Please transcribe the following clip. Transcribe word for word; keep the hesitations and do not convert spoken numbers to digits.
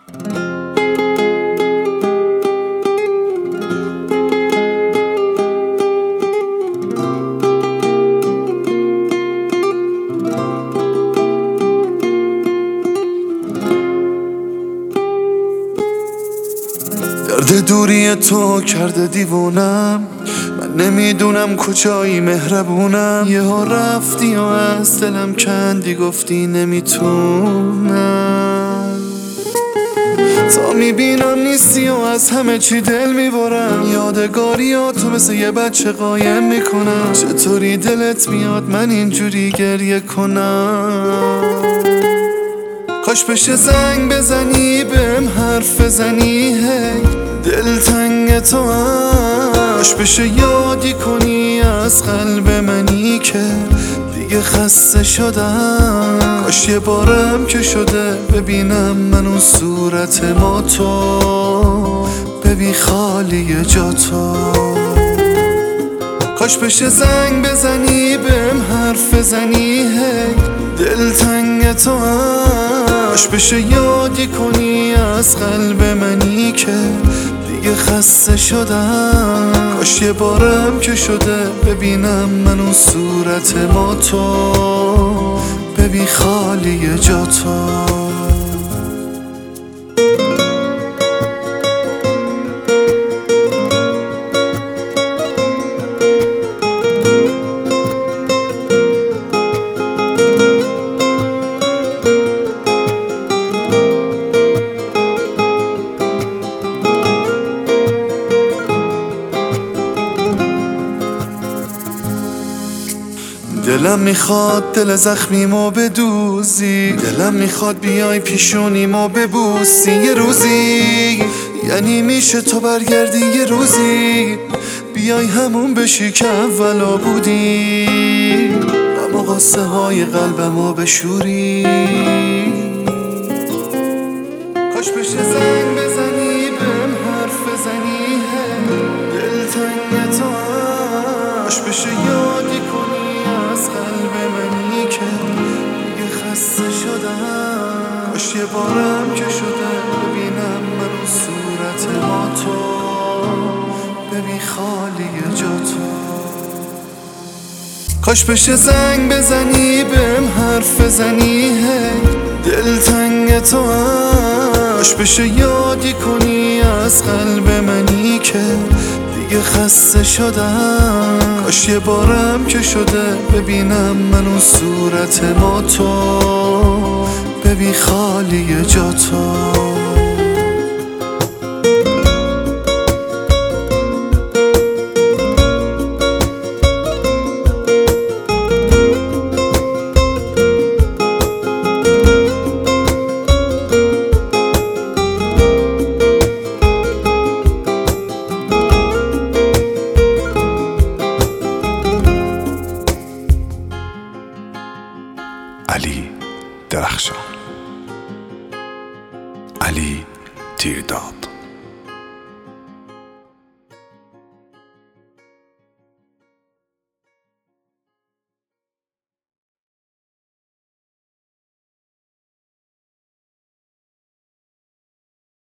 درد دوری تو کرده دیوونم، من نمیدونم کجایی مهربونم. یه ها رفتی و از دلم کندی گفتی نمیتونم. تا میبینم نیستی و از همه چی دل میبرم، یادگاریاتو مثل یه بچه قایم میکنم. چطوری دلت میاد من اینجوری گریه کنم؟ کاش بشه زنگ بزنی بهم حرف بزنی، هی دلتنگ تو هم. کاش بشه یادی کنی از قلب منی که دیگه خسته شدم. کاش یه بارم که شده ببینم من اون صورت ما تو، ببین خالی جا تو. کاش بشه زنگ بزنی بهم حرف بزنی، هی دلتنگ تو هم. کاش بشه یادی کنی از قلب منی که دیگه خسته شدم. کاش یه بارم که شده ببینم من اون صورت ما تو، ببین خالی جا تو. دلم میخواد دل زخمیمو بدوزی، دلم میخواد بیای پیشونیمو ببوسی یه روزی. یعنی میشه تو برگردی یه روزی، بیای همون بشی که اولا بودی، اما قصه های قلبمو بشوری. کاش بشه زنگ بزنی بهم حرف بزنی، دلتنگ تو هم. کاش بشه یادی کنی از قلب منی که دیگه خسته شدم. کاش یه بارم که شده ببینم من اون صورت ما تو، ببین خالی جا تو. کاش بشه زنگ بزنی بهم حرف بزنی، هی دلتنگ تو هم. کاش بشه یادی کنی از قلب منی که دیگه خسته شدم. کاش یه بارم که شده ببینم من اون صورت ما تو، ببین خالی جا تو. علی درخشان، علی تیرداد.